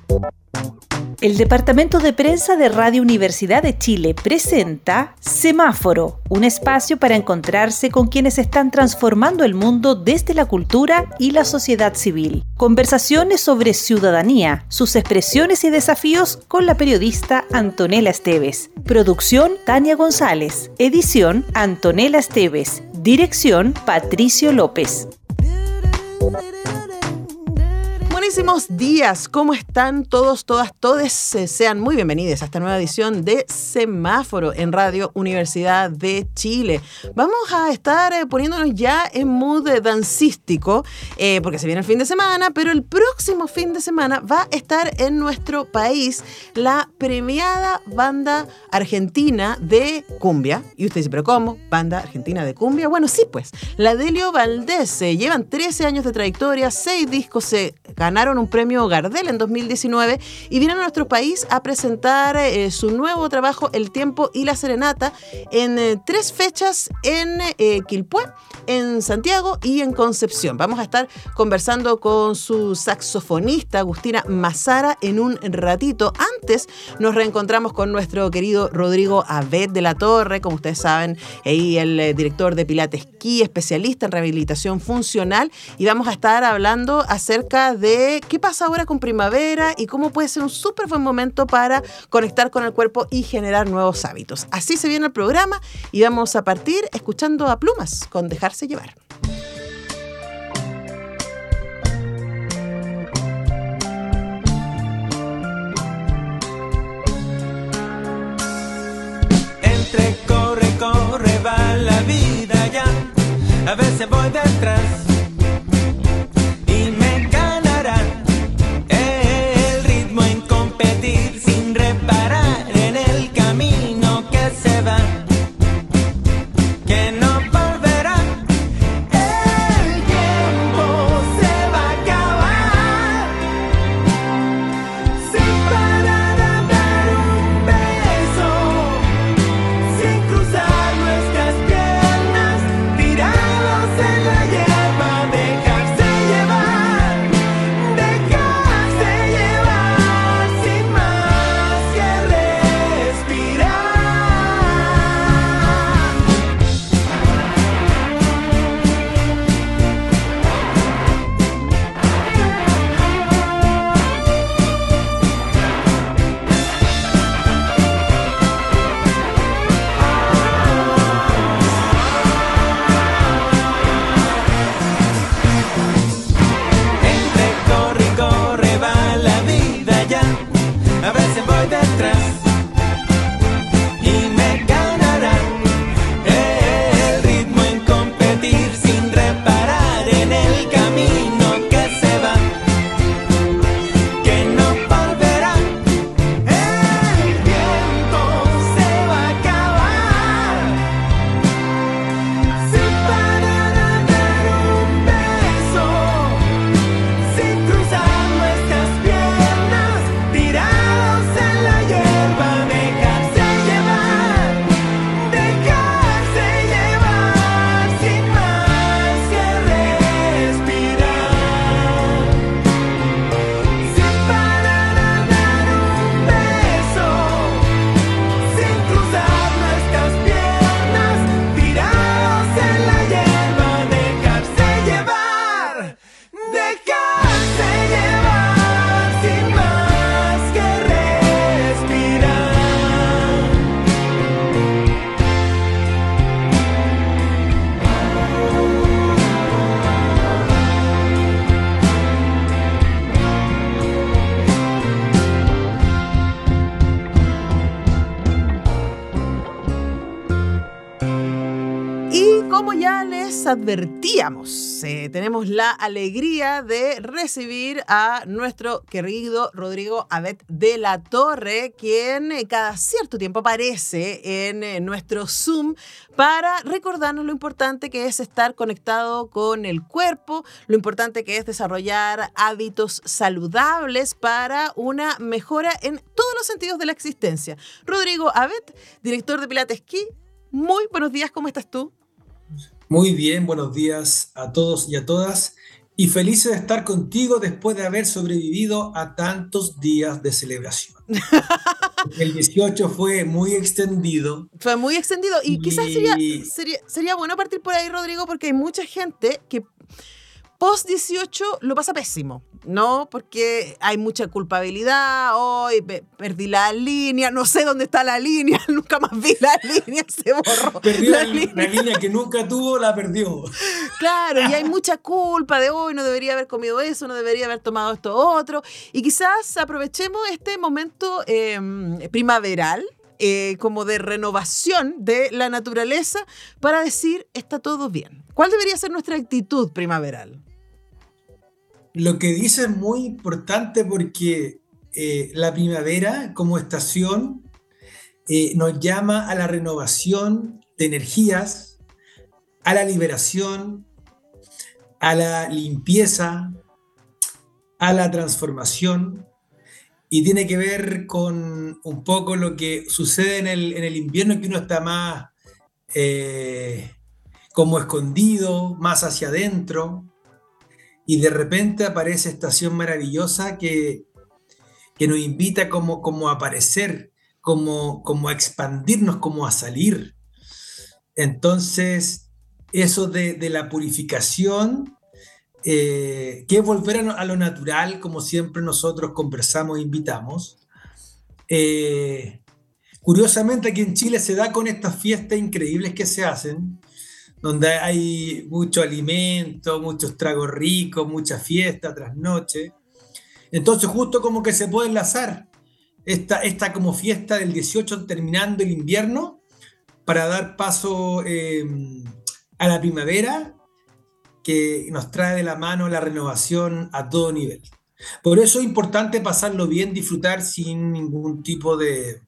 El Departamento de Prensa de Radio Universidad de Chile presenta Semáforo, un espacio para encontrarse con quienes están transformando el mundo desde la cultura y la sociedad civil. Conversaciones sobre ciudadanía, sus expresiones y desafíos con la periodista Antonella Esteves. Producción Tania González. Edición Antonella Esteves. Dirección Patricio López. Buenísimos días, ¿cómo están todos, todas, todes? Sean muy bienvenidos a esta nueva edición de Semáforo en Radio Universidad de Chile. Vamos a estar poniéndonos ya en mood dancístico, porque se viene el fin de semana, pero el próximo fin de semana va a estar en nuestro país la premiada banda argentina de cumbia. Y usted dice, ¿pero cómo? ¿Banda argentina de cumbia? Bueno, sí, pues, la Delio Valdés. Llevan 13 años de trayectoria, 6 discos, se ganaron un premio Gardel en 2019 y vienen a nuestro país a presentar su nuevo trabajo El Tiempo y la Serenata en 3 fechas en Quilpué, en Santiago y en Concepción. Vamos a estar conversando con su saxofonista Agustina Mazara en un ratito. Antes nos reencontramos con nuestro querido Rodrigo Abet de la Torre, como ustedes saben, el director de Pilates Ki, especialista en rehabilitación funcional, y vamos a estar hablando acerca de qué pasa ahora con primavera y cómo puede ser un súper buen momento para conectar con el cuerpo y generar nuevos hábitos. Así se viene el programa y vamos a partir escuchando a Plumas con Dejarse Llevar. Entre corre, corre, va la vida ya. A veces voy detrás. Advertíamos, tenemos la alegría de recibir a nuestro querido Rodrigo Abet de la Torre, quien cada cierto tiempo aparece en nuestro Zoom para recordarnos lo importante que es estar conectado con el cuerpo, lo importante que es desarrollar hábitos saludables para una mejora en todos los sentidos de la existencia. Rodrigo Abet, director de Pilates Ki, muy buenos días, ¿cómo estás tú? Muy bien, buenos días a todos y a todas. y felices de estar contigo después de haber sobrevivido a tantos días de celebración. El 18 fue muy extendido. Fue muy extendido y quizás sería bueno partir por ahí, Rodrigo, porque hay mucha gente que post 18 lo pasa pésimo, ¿no? Porque hay mucha culpabilidad, hoy perdí la línea, no sé dónde está la línea, nunca más vi la línea, se borró. Perdió la línea que nunca tuvo, la perdió. Claro, y hay mucha culpa de hoy, no debería haber comido eso, no debería haber tomado esto otro, y quizás aprovechemos este momento primaveral, como de renovación de la naturaleza para decir, está todo bien. ¿Cuál debería ser nuestra actitud primaveral? Lo que dice es muy importante porque la primavera como estación nos llama a la renovación de energías, a la liberación, a la limpieza, a la transformación, y tiene que ver con un poco lo que sucede en el invierno, que uno está más como escondido, más hacia adentro, y de repente aparece esta estación maravillosa que nos invita como a aparecer, como a expandirnos, como a salir. Entonces, eso de la purificación, que es volver a lo natural, como siempre nosotros conversamos e invitamos. Curiosamente, aquí en Chile se da con estas fiestas increíbles que se hacen, donde hay mucho alimento, muchos tragos ricos, mucha fiesta tras noche. Entonces justo como que se puede enlazar esta como fiesta del 18 terminando el invierno para dar paso a la primavera, que nos trae de la mano la renovación a todo nivel. Por eso es importante pasarlo bien, disfrutar sin ningún tipo de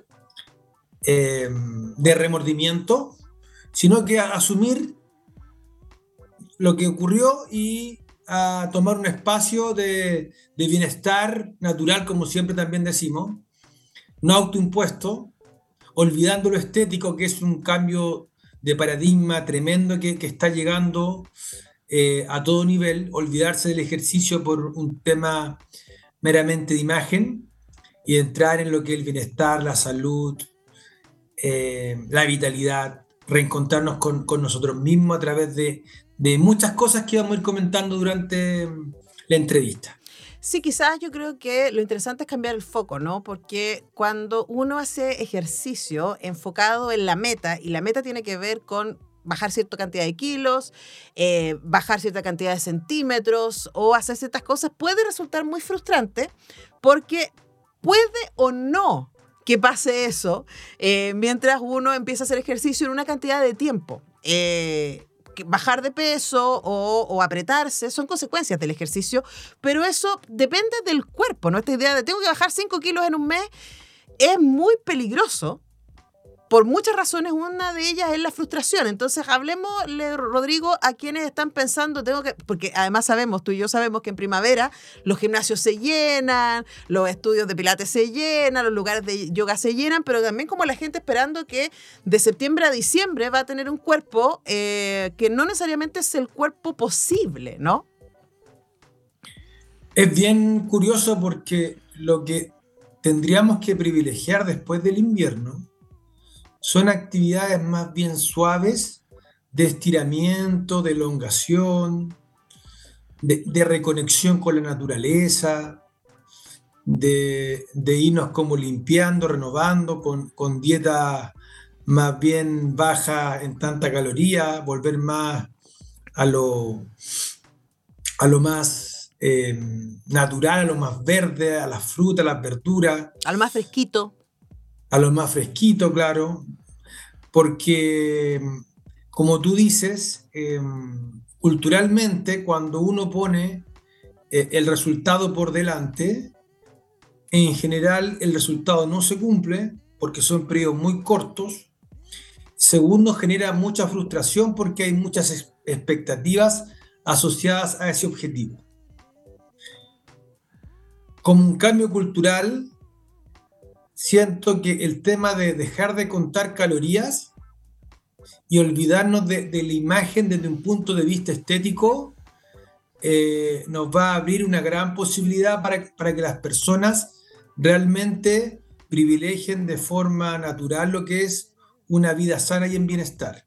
remordimiento, sino que asumir lo que ocurrió y a tomar un espacio de bienestar natural, como siempre también decimos, no autoimpuesto, olvidando lo estético, que es un cambio de paradigma tremendo que está llegando a todo nivel, olvidarse del ejercicio por un tema meramente de imagen y entrar en lo que es el bienestar, la salud, la vitalidad, reencontrarnos con nosotros mismos a través de muchas cosas que vamos a ir comentando durante la entrevista. Sí, quizás yo creo que lo interesante es cambiar el foco, ¿no? Porque cuando uno hace ejercicio enfocado en la meta, y la meta tiene que ver con bajar cierta cantidad de kilos, bajar cierta cantidad de centímetros o hacer ciertas cosas, puede resultar muy frustrante porque puede o no que pase eso mientras uno empieza a hacer ejercicio en una cantidad de tiempo. Bajar de peso o apretarse son consecuencias del ejercicio, pero eso depende del cuerpo, ¿no? Esta idea de tengo que bajar 5 kilos en un mes es muy peligroso por muchas razones. Una de ellas es la frustración. Entonces, hablemosle, Rodrigo, a quienes están pensando, porque además sabemos, tú y yo sabemos que en primavera los gimnasios se llenan, los estudios de pilates se llenan, los lugares de yoga se llenan, pero también como la gente esperando que de septiembre a diciembre va a tener un cuerpo que no necesariamente es el cuerpo posible, ¿no? Es bien curioso porque lo que tendríamos que privilegiar después del invierno son actividades más bien suaves, de estiramiento, de elongación, de reconexión con la naturaleza, de irnos como limpiando, renovando, con dieta más bien baja en tanta caloría, volver más a lo más natural, a lo más verde, a las frutas, a las verduras. A lo más fresquito. A lo más fresquito, claro, porque, como tú dices, culturalmente, cuando uno pone el resultado por delante, en general el resultado no se cumple porque son periodos muy cortos. Segundo, genera mucha frustración porque hay muchas expectativas asociadas a ese objetivo. Como un cambio cultural, siento que el tema de dejar de contar calorías y olvidarnos de la imagen desde un punto de vista estético nos va a abrir una gran posibilidad para que las personas realmente privilegien de forma natural lo que es una vida sana y en bienestar.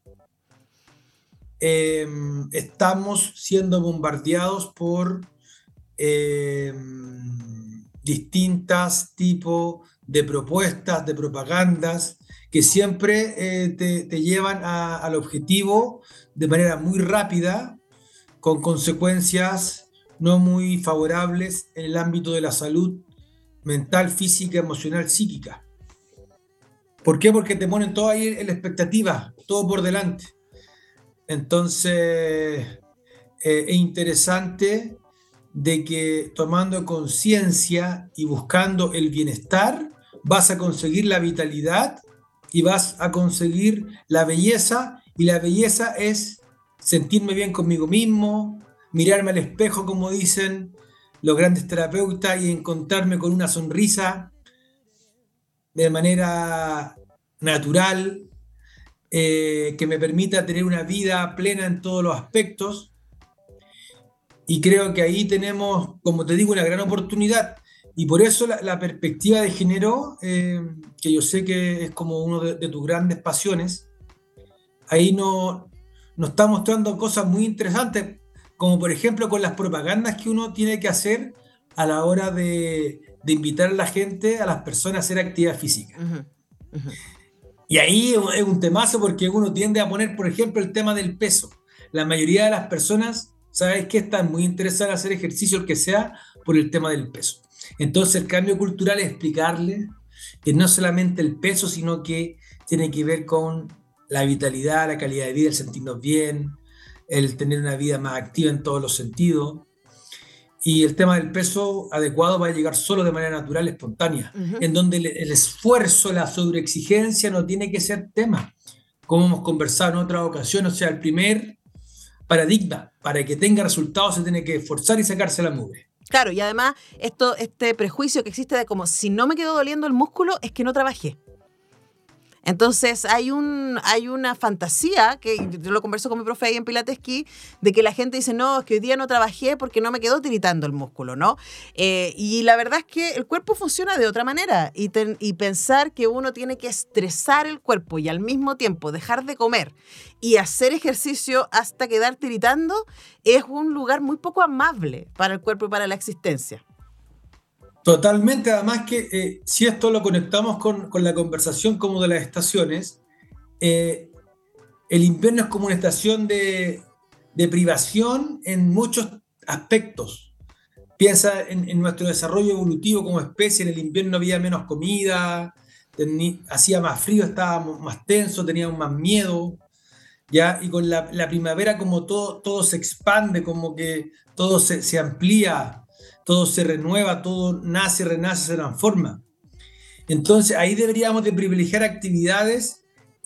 Estamos siendo bombardeados por distintos tipos de propuestas, de propagandas, que siempre te llevan al objetivo de manera muy rápida, con consecuencias no muy favorables en el ámbito de la salud mental, física, emocional, psíquica. ¿Por qué? Porque te ponen todo ahí en la expectativa, todo por delante. Entonces, es interesante de que tomando conciencia y buscando el bienestar, vas a conseguir la vitalidad y vas a conseguir la belleza, y la belleza es sentirme bien conmigo mismo, mirarme al espejo, como dicen los grandes terapeutas, y encontrarme con una sonrisa de manera natural, que me permita tener una vida plena en todos los aspectos. Y creo que ahí tenemos, como te digo, una gran oportunidad. Y por eso la perspectiva de género, que yo sé que es como uno de tus grandes pasiones, ahí nos está mostrando cosas muy interesantes, como por ejemplo con las propagandas que uno tiene que hacer a la hora de invitar a la gente, a las personas a hacer actividad física. Uh-huh. Uh-huh. Y ahí es un temazo, porque uno tiende a poner, por ejemplo, el tema del peso. La mayoría de las personas, ¿sabes qué? Están muy interesadas en hacer ejercicio, el que sea, por el tema del peso. Entonces el cambio cultural es explicarle que no solamente el peso, sino que tiene que ver con la vitalidad, la calidad de vida, el sentirnos bien, el tener una vida más activa en todos los sentidos. Y el tema del peso adecuado va a llegar solo de manera natural, espontánea, uh-huh, en donde el esfuerzo, la sobreexigencia no tiene que ser tema. Como hemos conversado en otras ocasiones, o sea, el primer paradigma, para que tenga resultados se tiene que esforzar y sacarse la mugre. Claro, y además este prejuicio que existe de como si no me quedó doliendo el músculo es que no trabajé. Entonces hay una fantasía, que yo lo converso con mi profe ahí en Pilates Ki, de que la gente dice, no, es que hoy día no trabajé porque no me quedó tiritando el músculo, ¿no? Y la verdad es que el cuerpo funciona de otra manera, y pensar que uno tiene que estresar el cuerpo y al mismo tiempo dejar de comer y hacer ejercicio hasta quedar tiritando es un lugar muy poco amable para el cuerpo y para la existencia. Totalmente, además que si esto lo conectamos con la conversación como de las estaciones, el invierno es como una estación de privación en muchos aspectos. Piensa en nuestro desarrollo evolutivo como especie. En el invierno había menos comida, hacía más frío, estábamos más tensos, teníamos más miedo, ¿ya? Y con la primavera como todo se expande, como que todo se amplía, todo se renueva, todo nace, renace, se transforma. Entonces ahí deberíamos de privilegiar actividades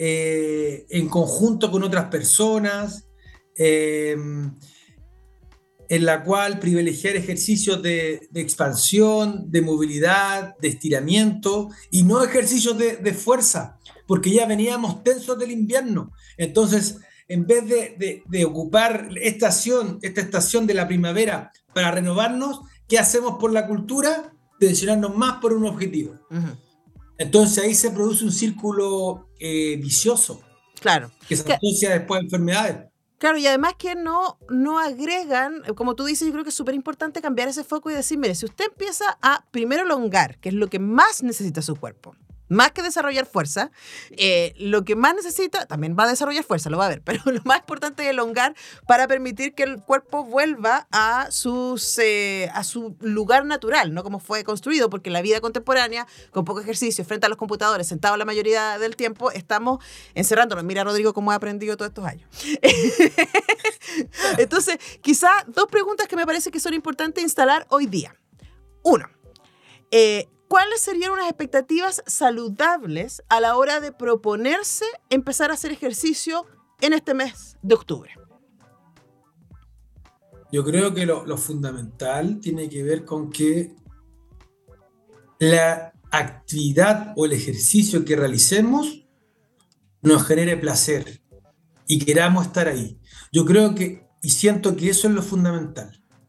en conjunto con otras personas, en la cual privilegiar ejercicios de expansión, de movilidad, de estiramiento, y no ejercicios de fuerza, porque ya veníamos tensos del invierno. Entonces, en vez de ocupar esta estación de la primavera para renovarnos, ¿qué hacemos por la cultura? Tensionarnos más por un objetivo. Uh-huh. Entonces ahí se produce un círculo vicioso. Claro. Que se asocia después a enfermedades. Claro, y además que no agregan, como tú dices, yo creo que es súper importante cambiar ese foco y decir, mire, si usted empieza a primero elongar, que es lo que más necesita su cuerpo, más que desarrollar fuerza, lo que más necesita, también va a desarrollar fuerza, lo va a ver, pero lo más importante es elongar para permitir que el cuerpo vuelva a su lugar natural, no como fue construido, porque la vida contemporánea, con poco ejercicio, frente a los computadores, sentados la mayoría del tiempo, estamos encerrándonos. Mira, Rodrigo, cómo he aprendido todos estos años. Entonces, quizá dos preguntas que me parece que son importantes instalar hoy día. Uno, ¿cuáles serían unas expectativas saludables a la hora de proponerse empezar a hacer ejercicio en este mes de octubre? Yo creo que lo fundamental tiene que ver con que la actividad o el ejercicio que realicemos nos genere placer y queramos estar ahí. Yo creo que, y siento que eso es lo fundamental.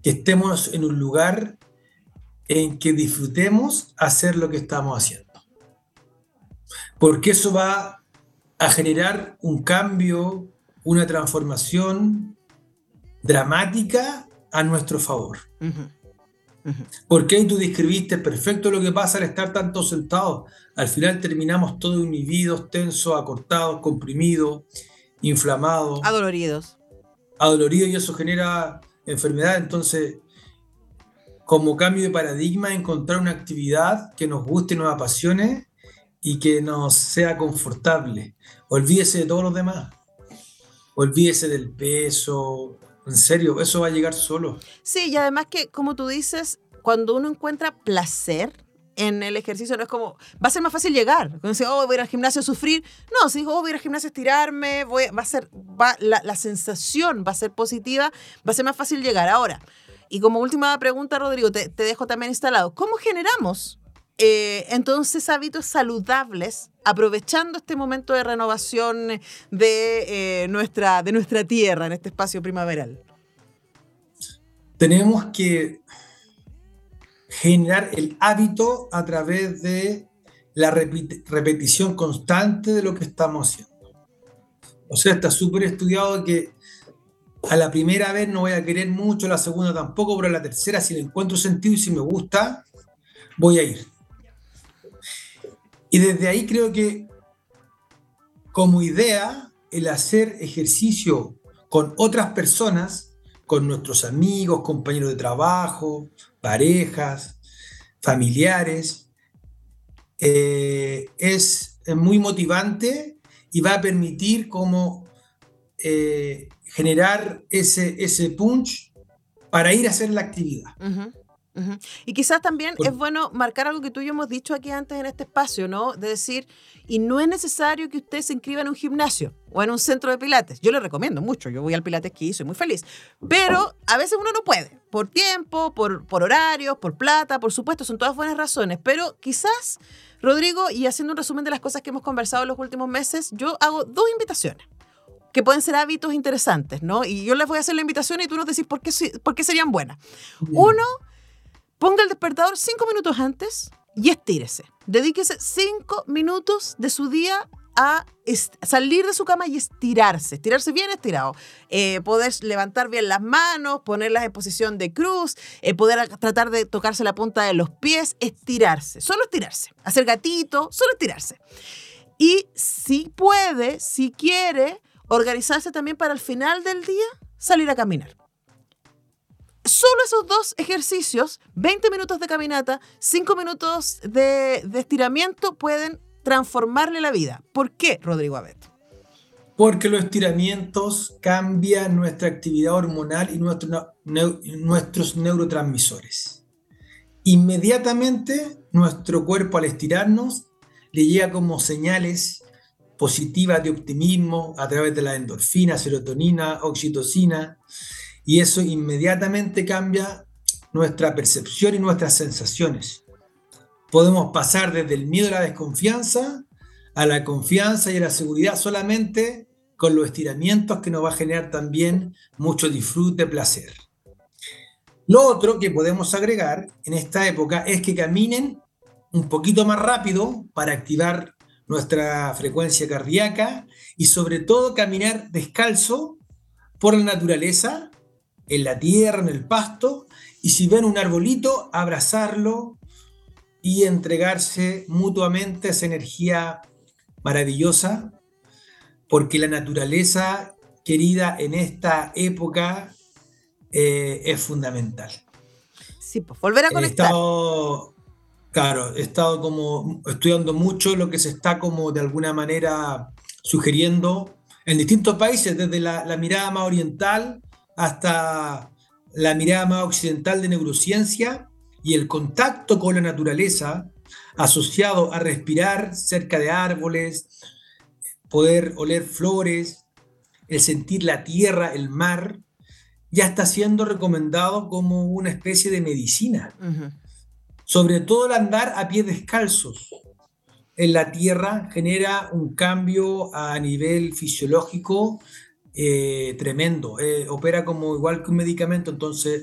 que estemos en un lugar en que disfrutemos hacer lo que estamos haciendo. Porque eso va a generar un cambio, una transformación dramática a nuestro favor. Porque ahí tú describiste perfecto lo que pasa al estar tanto sentados. Al final terminamos todos inhibidos, tensos, acortados, comprimidos, inflamados. Adoloridos, Y eso genera enfermedad. Entonces, como cambio de paradigma, encontrar una actividad que nos guste, nos apasione y que nos sea confortable. Olvídese de todos los demás. Olvídese del peso. En serio, eso va a llegar solo. Sí, y además que, como tú dices, cuando uno encuentra placer en el ejercicio, no es como, va a ser más fácil llegar. Cuando dice, voy a ir al gimnasio a sufrir. No, si digo, voy a ir al gimnasio a estirarme, la sensación va a ser positiva, va a ser más fácil llegar. Ahora, y como última pregunta, Rodrigo, te dejo también instalado. ¿Cómo generamos entonces hábitos saludables aprovechando este momento de renovación de nuestra tierra en este espacio primaveral? Tenemos que generar el hábito a través de la repetición constante de lo que estamos haciendo. O sea, está súper estudiado que a la primera vez no voy a querer mucho, a la segunda tampoco, pero a la tercera, si le encuentro sentido y si me gusta, voy a ir. Y desde ahí creo que, como idea, el hacer ejercicio con otras personas, con nuestros amigos, compañeros de trabajo, parejas, familiares, es muy motivante y va a permitir como generar ese punch para ir a hacer la actividad. Y quizás también es bueno marcar algo que tú y yo hemos dicho aquí antes en este espacio, ¿no? De decir, y no es necesario que usted se inscriba en un gimnasio o en un centro de pilates. Yo le recomiendo mucho, yo voy al pilates que soy muy feliz. Pero a veces uno no puede, por tiempo, por horarios, por plata, por supuesto, son todas buenas razones. Pero quizás, Rodrigo, y haciendo un resumen de las cosas que hemos conversado en los últimos meses, yo hago 2 invitaciones que pueden ser hábitos interesantes, ¿no? Y yo les voy a hacer la invitación y tú nos decís por qué serían buenas. Uno, ponga el despertador 5 minutos antes y estírese. Dedíquese 5 minutos de su día a salir de su cama y estirarse bien estirado. Poder levantar bien las manos, ponerlas en posición de cruz, poder tratar de tocarse la punta de los pies, estirarse, solo estirarse. Hacer gatito, solo estirarse. Y si puede, si quiere, organizarse también para al final del día salir a caminar. Solo esos 2 ejercicios, 20 minutos de caminata, 5 minutos de estiramiento, pueden transformarle la vida. ¿Por qué, Rodrigo Abet? Porque los estiramientos cambian nuestra actividad hormonal y nuestros neurotransmisores. Inmediatamente, nuestro cuerpo al estirarnos le llega como señales positivas de optimismo a través de la endorfina, serotonina, oxitocina, y eso inmediatamente cambia nuestra percepción y nuestras sensaciones. Podemos pasar desde el miedo a la desconfianza a la confianza y a la seguridad solamente con los estiramientos, que nos va a generar también mucho disfrute, placer. Lo otro que podemos agregar en esta época es que caminen un poquito más rápido para activar nuestra frecuencia cardíaca y sobre todo caminar descalzo por la naturaleza, en la tierra, en el pasto, y si ven un arbolito, abrazarlo y entregarse mutuamente esa energía maravillosa, porque la naturaleza, querida, en esta época es fundamental. Sí, pues volver a conectar. He estado como estudiando mucho lo que se está como de alguna manera sugiriendo en distintos países, desde la mirada más oriental hasta la mirada más occidental de neurociencia, y el contacto con la naturaleza asociado a respirar cerca de árboles, poder oler flores, el sentir la tierra, el mar, ya está siendo recomendado como una especie de medicina. Sobre todo el andar a pies descalzos en la tierra genera un cambio a nivel fisiológico tremendo. Opera como igual que un medicamento, entonces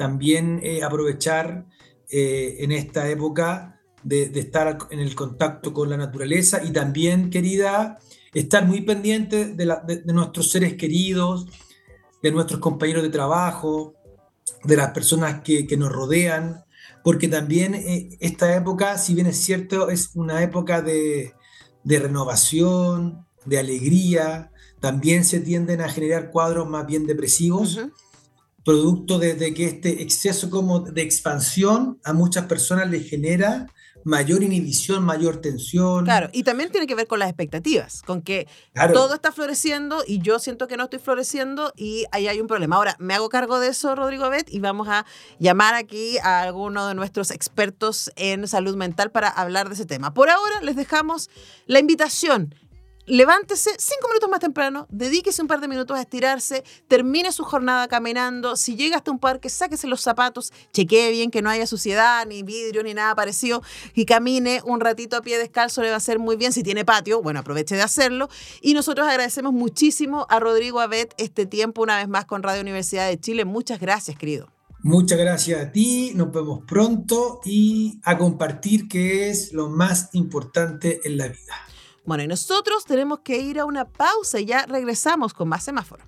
también aprovechar en esta época de estar en el contacto con la naturaleza y también, querida, estar muy pendiente de nuestros seres queridos, de nuestros compañeros de trabajo, de las personas que nos rodean, porque también esta época, si bien es cierto, es una época de renovación, de alegría, también se tienden a generar cuadros más bien depresivos, producto de que este exceso como de expansión a muchas personas les genera mayor inhibición, mayor tensión. Claro, y también tiene que ver con las expectativas, con que todo está floreciendo y yo siento que no estoy floreciendo y ahí hay un problema. Ahora, me hago cargo de eso, Rodrigo Abet, y vamos a llamar aquí a alguno de nuestros expertos en salud mental para hablar de ese tema. Por ahora, les dejamos la invitación. Levántese 5 minutos más temprano, dedíquese un par de minutos a estirarse, termine su jornada caminando. Si llega hasta un parque, sáquese los zapatos, chequee bien que no haya suciedad, ni vidrio, ni nada parecido, y camine un ratito a pie descalzo, le va a hacer muy bien. Si tiene patio, bueno, aproveche de hacerlo. Y nosotros agradecemos muchísimo a Rodrigo Abet este tiempo una vez más con Radio Universidad de Chile. Muchas gracias, querido. Muchas gracias a ti, nos vemos pronto y a compartir, que es lo más importante en la vida. Bueno, y nosotros tenemos que ir a una pausa y ya regresamos con más Semáforo.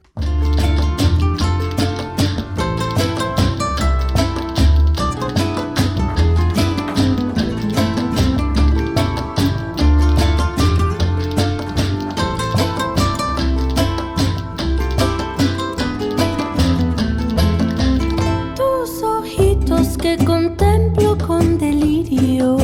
Tus ojitos que contemplo con delirio,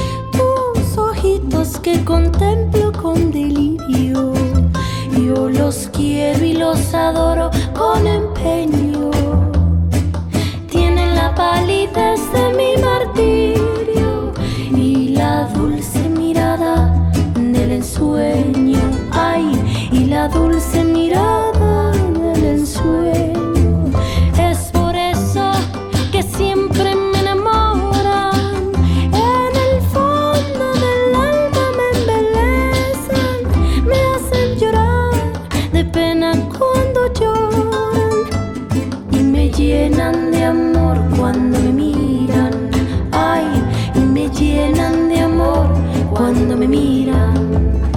que contemplo con delirio, yo los quiero y los adoro con empeño. Tienen la palidez de mi martirio y la dulce mirada del ensueño. Ay, y la dulce mirada del ensueño. Es por eso que siempre me enamoran. En el fondo del alma me embelezan, me hacen llorar de pena cuando lloran y me llenan de amor cuando me miran. Ay, y me llenan de amor cuando me miran.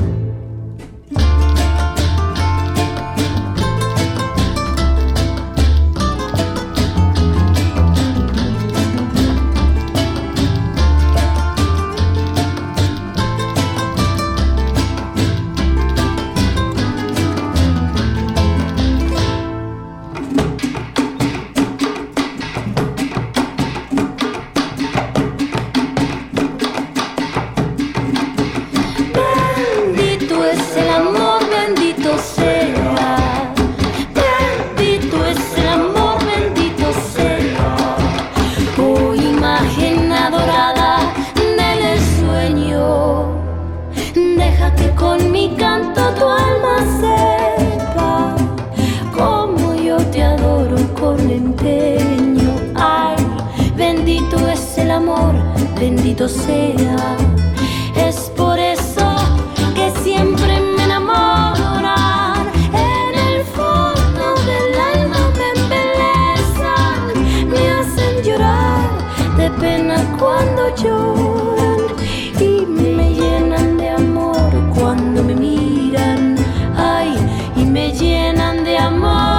Bendito sea, es por eso que siempre me enamoran. En el fondo del alma me embelezan, me hacen llorar de pena cuando lloran y me llenan de amor cuando me miran. Ay, y me llenan de amor.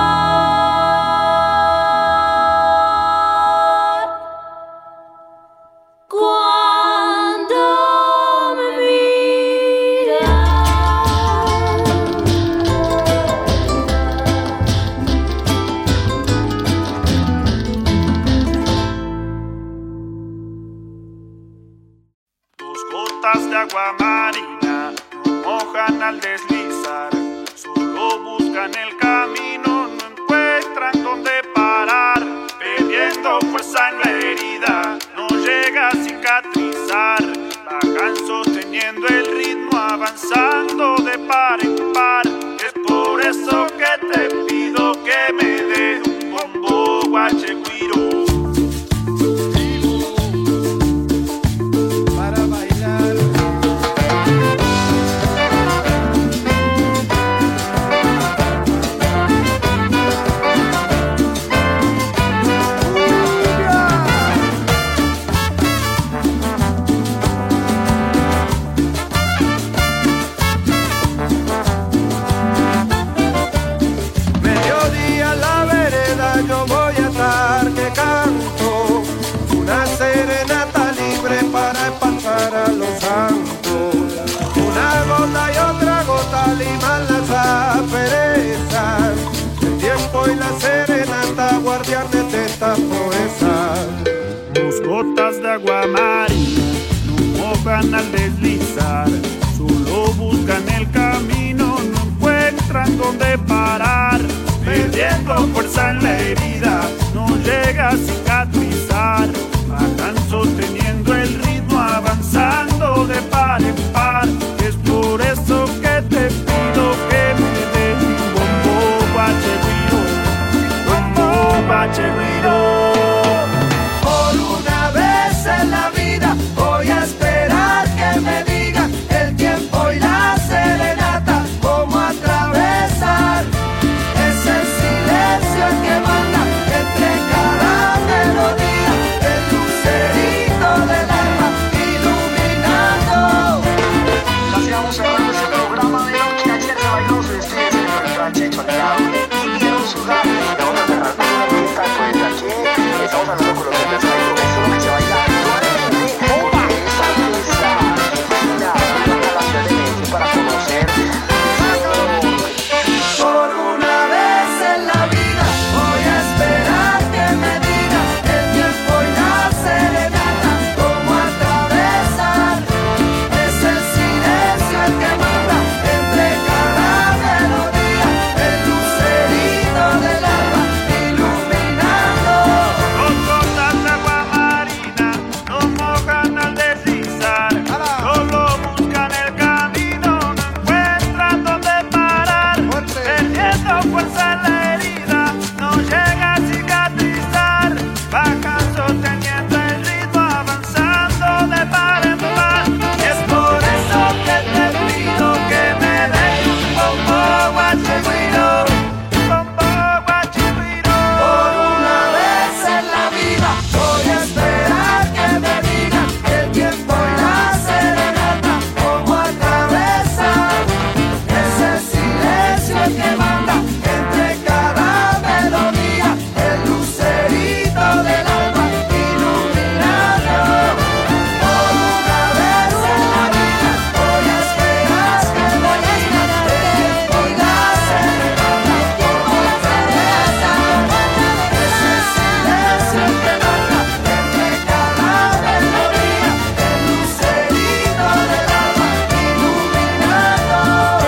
Agua marina no mojan al deslizar, solo buscan el camino, no encuentran dónde parar, pidiendo fuerza en la herida, no llega a cicatrizar, bajan sosteniendo el ritmo, avanzando de par en par, es por eso que te pido que me des un bombo guacheguiro. de agua marina no mojan al deslizar, solo buscan el camino, no encuentran dónde parar, perdiendo fuerza en la herida, no llega a cicatrizar, bajan sosteniendo el ritmo, avanzando de par en par, es por eso que te pido que me des un bombo guacheviro, bombo guacheviro. Por una vez en la vida voy a esperar que me digan el tiempo y la serenata, cómo atravesar ese silencio que manda entre cada melodía, el lucerito del alma iluminando. Así vamos cerrando ese programa de noche. Ayer se bailó, se despide el rancho choreado y quiero sudar. Y vamos a cerrar con una fiesta, pues aquí estamos hablando con los que les traigo. Eso es lo que se baila actualmente. Porque esa fiesta argentina viene a la ciudad de Medellín para conocer. Por una vez en la vida voy a esperar que me digan el tiempo y la serenata, cómo atravesar ese silencio el que manda entre cada melodía, el lucerito del alma iluminando. Dos gotas de agua marina no mojan al deslizar, solo buscan el camino, no encuentran dónde parar, perdiendo fuerza en la herida, no llega a cicatrizar, bajan sosteniendo el ritmo, avanzando de par en par, y es por eso que te pido que me des un bombo guacheviro, bombo guacheviro. Por una vez en la vida voy a esperar que me digan el tiempo y la serenata, cómo atravesar ese silencio que manda entre cada melodía, el lucerito del alma iluminando. Por una vez en la vida voy a esperar que me digan el tiempo y la serenata, cómo atravesar ese silencio que manda entre cada melodía, el lucerito del alma iluminando.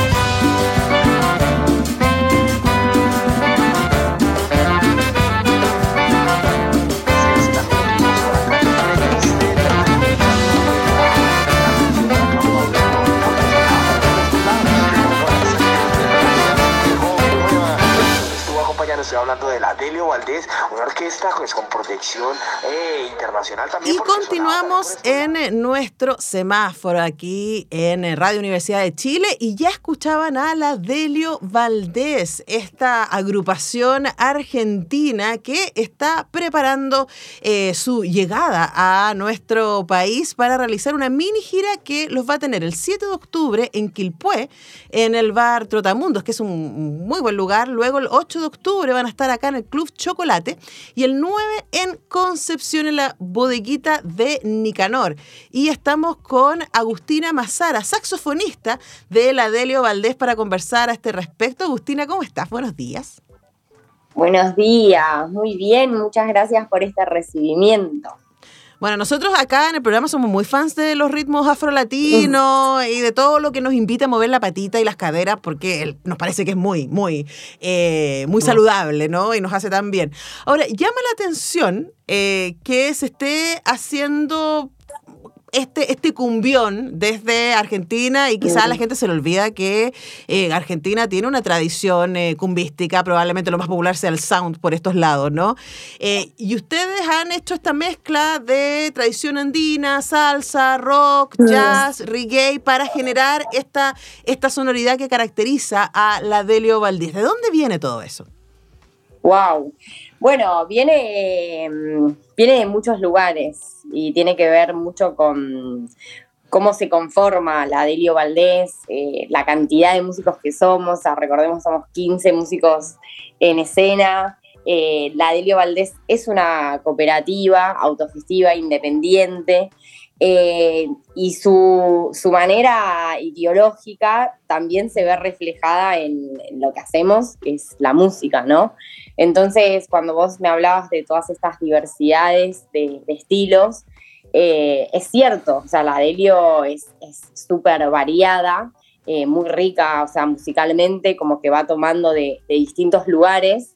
Estuvo acompañando, estoy hablando de la Delio Valdés, una orquesta pues, con proyección internacional también. Y porque continuamos sonaba en nuestro semáforo aquí en Radio Universidad de Chile y ya escuchaban a la Delio Valdés, esta agrupación argentina que está preparando su llegada a nuestro país para realizar una mini gira que los va a tener el 7 de octubre en Quilpué, en el bar Trotamundos, que es un muy buen lugar. Luego el 8 de octubre van a estar acá en el Club Chocolate y el 9 en Concepción, en la bodeguita de Nicanor. Y estamos con Agustina Mazara, saxofonista de la Delio Valdés, para conversar a este respecto. Agustina, ¿cómo estás? Buenos días. Buenos días, muy bien, muchas gracias por este recibimiento. Bueno, nosotros acá en el programa somos muy fans de los ritmos afrolatinos y de todo lo que nos invita a mover la patita y las caderas, porque nos parece que es muy saludable, ¿no? Y nos hace tan bien. Ahora, llama la atención que se esté haciendo este cumbión desde Argentina, y quizás a la gente se le olvida que Argentina tiene una tradición cumbística, probablemente lo más popular sea el sound por estos lados, ¿no? Y ustedes han hecho esta mezcla de tradición andina, salsa, rock, jazz, reggae, para generar esta sonoridad que caracteriza a la Delio Valdés. ¿De dónde viene todo eso? Wow. Bueno, viene de muchos lugares y tiene que ver mucho con cómo se conforma la Delio Valdés, la cantidad de músicos que somos. Recordemos, somos 15 músicos en escena, La Delio Valdés es una cooperativa autogestiva, independiente, y su manera ideológica también se ve reflejada en lo que hacemos, que es la música, ¿no? Entonces, cuando vos me hablabas de todas estas diversidades de estilos, es cierto, o sea, la Delio es súper variada, muy rica, o sea, musicalmente, como que va tomando de distintos lugares,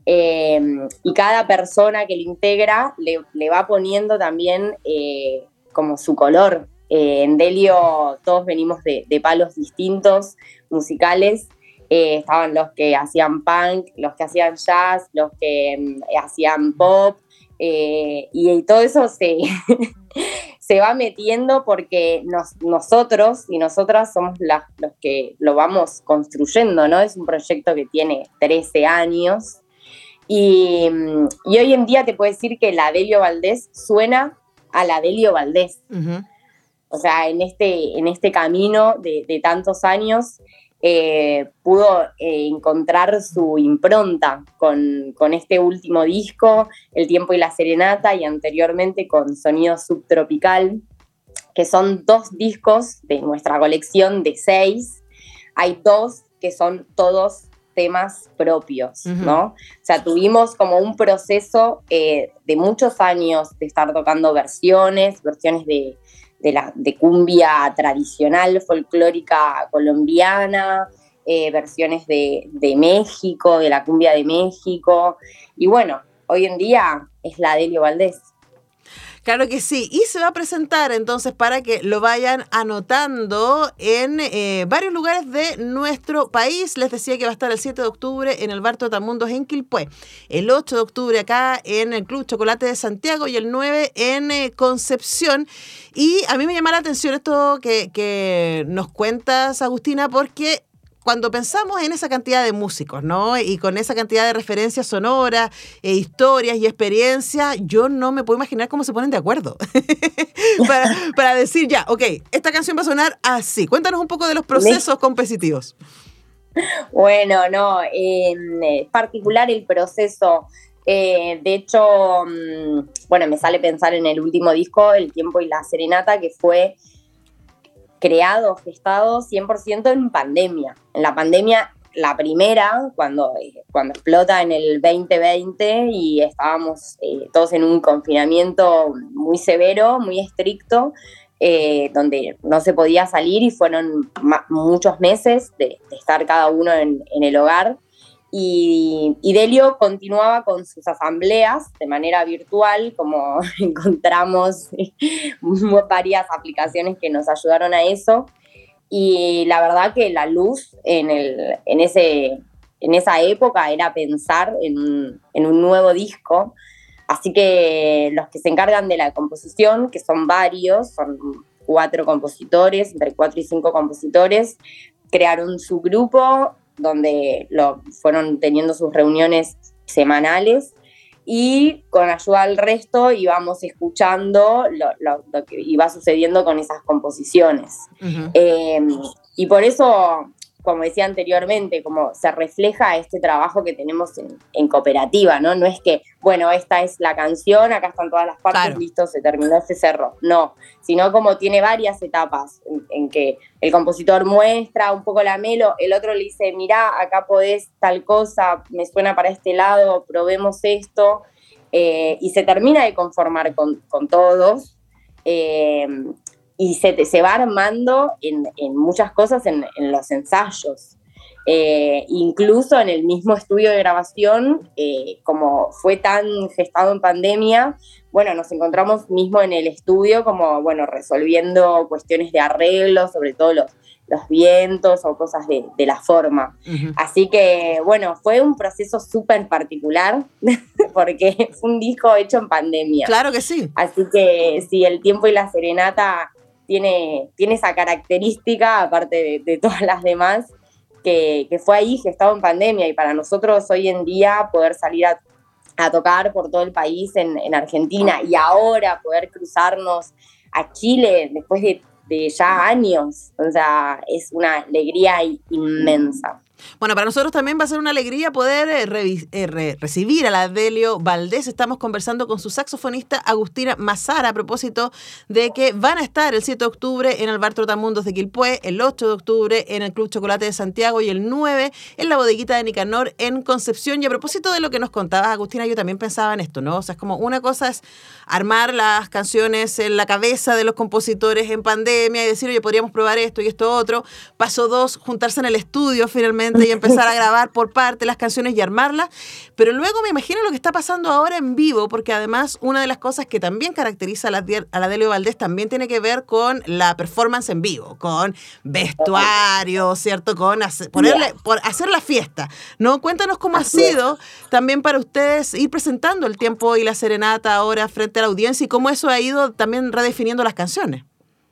y cada persona que lo integra le va poniendo también como su color. En Delio todos venimos de palos distintos, musicales. Estaban los que hacían punk, los que hacían jazz, los que hacían pop, y todo eso se va metiendo porque nosotros y nosotras somos los que lo vamos construyendo, ¿no? Es un proyecto que tiene 13 años y hoy en día te puedo decir que la Delio Valdés suena a la Delio Valdés. Uh-huh. O sea, en este camino de tantos años pudo encontrar su impronta con este último disco, El Tiempo y la Serenata, y anteriormente con Sonido Subtropical, que son 2 discos de nuestra colección de 6. Hay 2 que son todos temas propios, uh-huh, ¿no? O sea, tuvimos como un proceso de muchos años de estar tocando versiones de cumbia tradicional, folclórica colombiana, versiones de México, de la cumbia de México, y bueno, hoy en día es la Delio Valdés. Claro que sí, y se va a presentar entonces para que lo vayan anotando en varios lugares de nuestro país. Les decía que va a estar el 7 de octubre en el Bar Trotamundos en Quilpué, el 8 de octubre acá en el Club Chocolate de Santiago y el 9 en Concepción. Y a mí me llama la atención esto que nos cuentas, Agustina, porque cuando pensamos en esa cantidad de músicos, ¿no? Y con esa cantidad de referencias sonoras, historias y experiencias, yo no me puedo imaginar cómo se ponen de acuerdo para decir ya, ok, esta canción va a sonar así. Cuéntanos un poco de los procesos compositivos. Bueno, no, en particular el proceso, de hecho, bueno, me sale pensar en el último disco, El Tiempo y la Serenata, que fue creado, gestado 100% en pandemia. En la pandemia, la primera, cuando explota en el 2020 y estábamos todos en un confinamiento muy severo, muy estricto, donde no se podía salir y fueron muchos meses de estar cada uno en el hogar. Y Delio continuaba con sus asambleas de manera virtual, como encontramos varias aplicaciones que nos ayudaron a eso. Y la verdad que la luz en esa época era pensar en un nuevo disco. Así que los que se encargan de la composición, que son varios, son 4 compositores, entre 4 y 5 compositores, crearon su grupo, donde fueron teniendo sus reuniones semanales y con ayuda del resto íbamos escuchando lo que iba sucediendo con esas composiciones. Uh-huh. Y por eso, como decía anteriormente, como se refleja este trabajo que tenemos en cooperativa, ¿no? No es que, bueno, esta es la canción, acá están todas las partes, claro, listo, se terminó, se cerró. No, sino como tiene varias etapas en que el compositor muestra un poco la melo, el otro le dice, mirá, acá podés tal cosa, me suena para este lado, probemos esto, y se termina de conformar con todos, y se va armando en muchas cosas en los ensayos. Incluso en el mismo estudio de grabación, como fue tan gestado en pandemia, bueno, nos encontramos mismo en el estudio como, bueno, resolviendo cuestiones de arreglo, sobre todo los vientos o cosas de la forma. Uh-huh. Así que, bueno, fue un proceso súper particular porque fue un disco hecho en pandemia. Claro que sí. Así que sí, El Tiempo y la Serenata tiene esa característica, aparte de todas las demás, que fue ahí gestado en pandemia, y para nosotros hoy en día poder salir a tocar por todo el país en Argentina y ahora poder cruzarnos a Chile después de ya años, o sea, es una alegría inmensa. Bueno, para nosotros también va a ser una alegría poder recibir a la Delio Valdés. Estamos conversando con su saxofonista Agustina Mazara a propósito de que van a estar el 7 de octubre en el Bar Trotamundos de Quilpué, el 8 de octubre en el Club Chocolate de Santiago y el 9 en la Bodeguita de Nicanor en Concepción. Y a propósito de lo que nos contabas, Agustina, yo también pensaba en esto, ¿no? O sea, es como una cosa es armar las canciones en la cabeza de los compositores en pandemia y decir, oye, podríamos probar esto y esto otro. Paso 2, juntarse en el estudio finalmente y empezar a grabar por parte las canciones y armarlas, pero luego me imagino lo que está pasando ahora en vivo, porque además una de las cosas que también caracteriza a la Delio Valdés también tiene que ver con la performance en vivo, con vestuario, ¿cierto? Con hacer la fiesta, ¿no? Cuéntanos cómo ha sido también para ustedes ir presentando el tiempo y la serenata ahora frente a la audiencia y cómo eso ha ido también redefiniendo las canciones.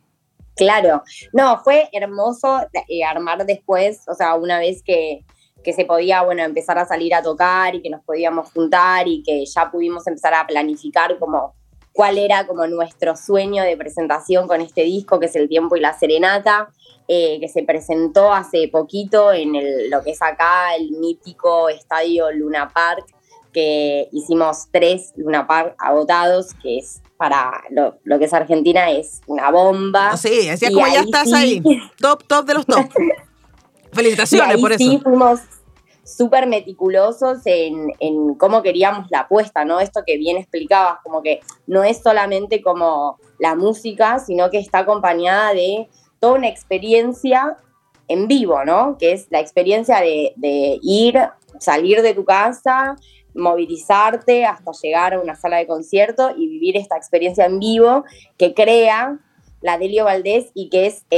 Claro, no, fue hermoso armar después, o sea, una vez que se podía, bueno, empezar a salir a tocar y que nos podíamos juntar y que ya pudimos empezar a planificar como cuál era como nuestro sueño de presentación con este disco, que es El Tiempo y la Serenata, que se presentó hace poquito en lo que es acá el mítico estadio Luna Park, que hicimos 3 Luna Park agotados, que es para lo que es Argentina es una bomba. Sí, así es como ya estás sí. Ahí, top de los top. Felicitaciones por eso. Sí, fuimos súper meticulosos en cómo queríamos la apuesta, ¿no? Esto que bien explicabas, como que no es solamente como la música, sino que está acompañada de toda una experiencia en vivo, ¿no? Que es la experiencia de salir de tu casa, movilizarte hasta llegar a una sala de concierto y vivir esta experiencia en vivo que crea la Delio Valdés y que es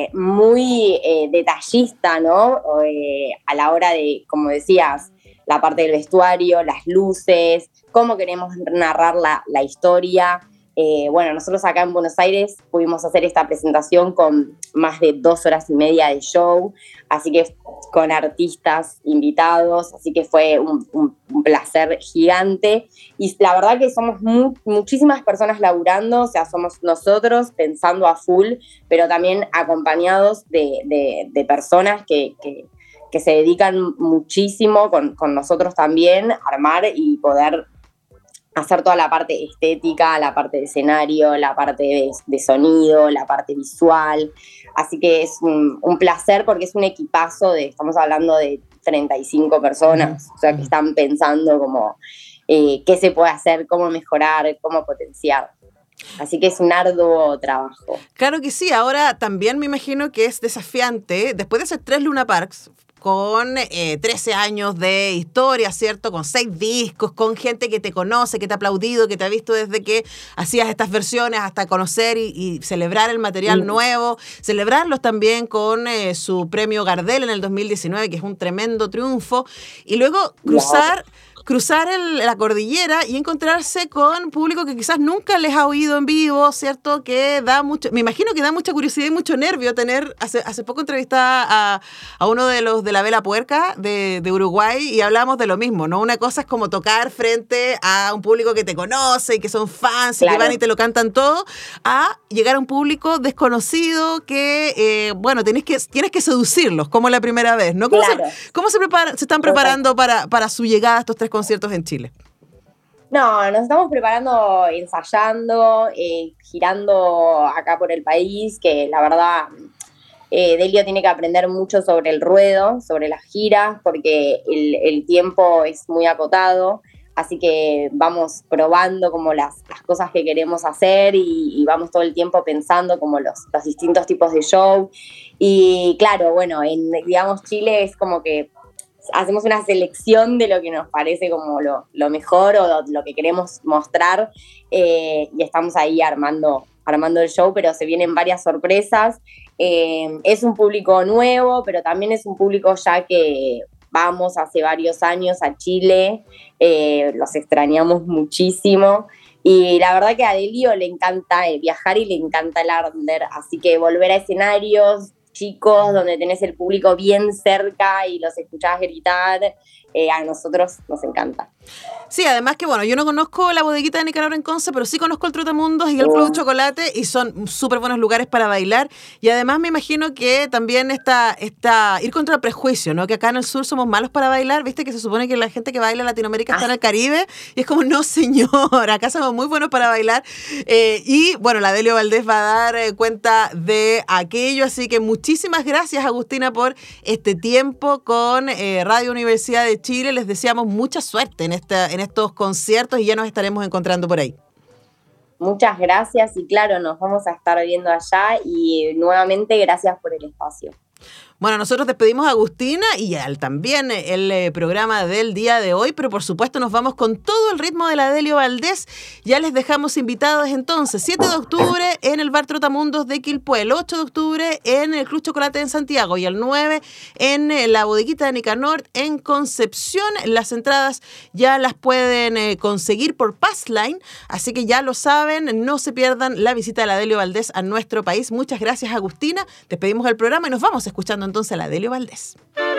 muy detallista, ¿no? A la hora de, como decías, la parte del vestuario, las luces, cómo queremos narrar la historia. Bueno, nosotros acá en Buenos Aires pudimos hacer esta presentación con más de 2 horas y media de show, así que con artistas invitados, así que fue un placer gigante. Y la verdad que somos muchísimas personas laburando, o sea, somos nosotros pensando a full, pero también acompañados de personas que se dedican muchísimo con nosotros también a armar y poder hacer toda la parte estética, la parte de escenario, la parte de sonido, la parte visual. Así que es un placer porque es un equipazo estamos hablando de 35 personas, o sea, que están pensando como qué se puede hacer, cómo mejorar, cómo potenciar. Así que es un arduo trabajo. Claro que sí, ahora también me imagino que es desafiante, después de hacer 3 Luna Parks, con 13 años de historia, ¿cierto? Con 6 discos, con gente que te conoce, que te ha aplaudido, que te ha visto desde que hacías estas versiones hasta conocer y celebrar el material nuevo, celebrarlos también con su premio Gardel en el 2019, que es un tremendo triunfo, y luego cruzar la cordillera y encontrarse con público que quizás nunca les ha oído en vivo, ¿cierto? Que da mucho, me imagino que da mucha curiosidad y mucho nervio tener, hace poco entrevistaba a uno de los de la Vela Puerca de Uruguay y hablamos de lo mismo, ¿no? Una cosa es como tocar frente a un público que te conoce y que son fans y que van y te lo cantan todo, a llegar a un público desconocido que, bueno, tienes que seducirlos como la primera vez, ¿no? ¿Cómo se están preparando para su llegada a estos 3 conciertos en Chile? No, nos estamos preparando, ensayando, girando acá por el país, que la verdad Delio tiene que aprender mucho sobre el ruedo, sobre las giras, porque el tiempo es muy acotado, así que vamos probando como las cosas que queremos hacer y vamos todo el tiempo pensando como los distintos tipos de show. Y claro, bueno, digamos, Chile es como que hacemos una selección de lo que nos parece como lo mejor o lo que queremos mostrar y estamos ahí armando el show, pero se vienen varias sorpresas. Es un público nuevo, pero también es un público ya que vamos hace varios años a Chile, los extrañamos muchísimo. Y la verdad que a Delio le encanta viajar y le encanta el under, así que volver a escenarios chicos, donde tenés el público bien cerca y los escuchás gritar a nosotros nos encanta. Sí, además que bueno, yo no conozco la bodeguita de Nicanor en Conce, pero sí conozco el Trotamundos y el Flow Chocolate y son súper buenos lugares para bailar. Y además me imagino que también está ir contra el prejuicio, ¿no? Que acá en el sur somos malos para bailar, viste que se supone que la gente que baila en Latinoamérica está en el Caribe y es como, no señor, acá somos muy buenos para bailar. Y bueno, la Delio Valdés va a dar cuenta de aquello, así que muchísimas gracias, Agustina, por este tiempo con Radio Universidad de Chile. Les deseamos mucha suerte en estos conciertos y ya nos estaremos encontrando por ahí. Muchas gracias y claro, nos vamos a estar viendo allá y nuevamente gracias por el espacio. Bueno, nosotros despedimos a Agustina y también el programa del día de hoy, pero por supuesto nos vamos con todo el ritmo de la Delio Valdés. Ya les dejamos invitados entonces, 7 de octubre en el Bar Trotamundos de Quilpué, el 8 de octubre en el Club Chocolate en Santiago y el 9 en la bodeguita de Nicanor en Concepción. Las entradas ya las pueden conseguir por Passline, así que ya lo saben, no se pierdan la visita de la Delio Valdés a nuestro país. Muchas gracias, Agustina. Despedimos el programa y nos vamos escuchando entonces a la Delio Valdés.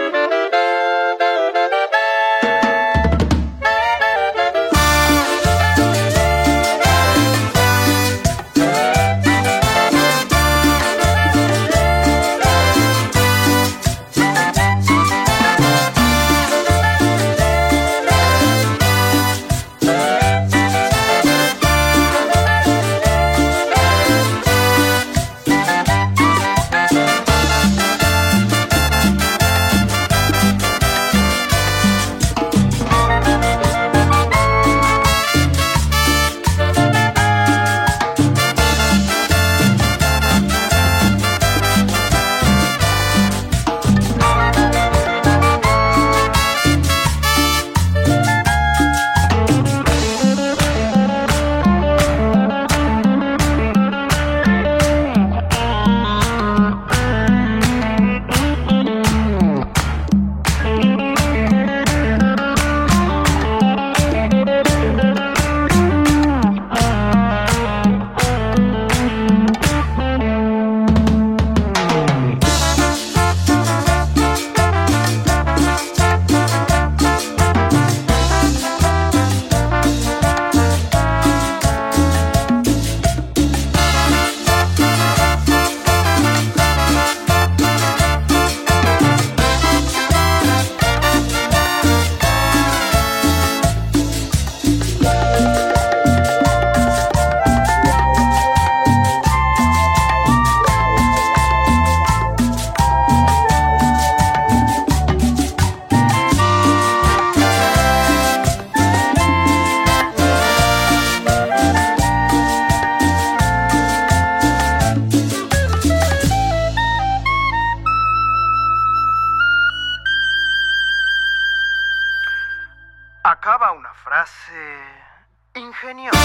Acaba una frase ingeniosa.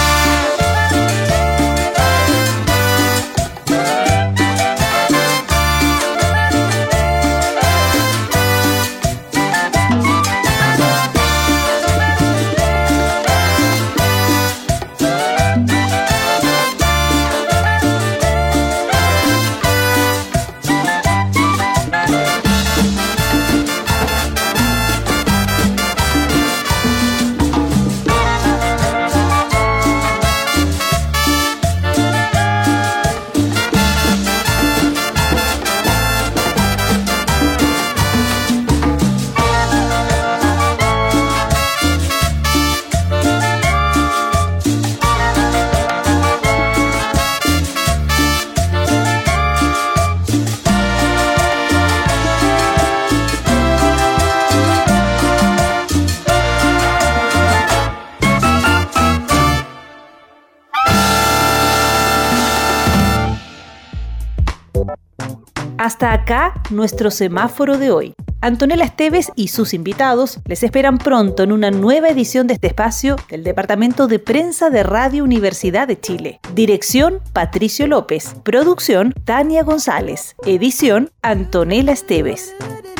Hasta acá nuestro semáforo de hoy. Antonella Esteves y sus invitados les esperan pronto en una nueva edición de este espacio del Departamento de Prensa de Radio Universidad de Chile. Dirección, Patricio López. Producción, Tania González. Edición, Antonella Esteves.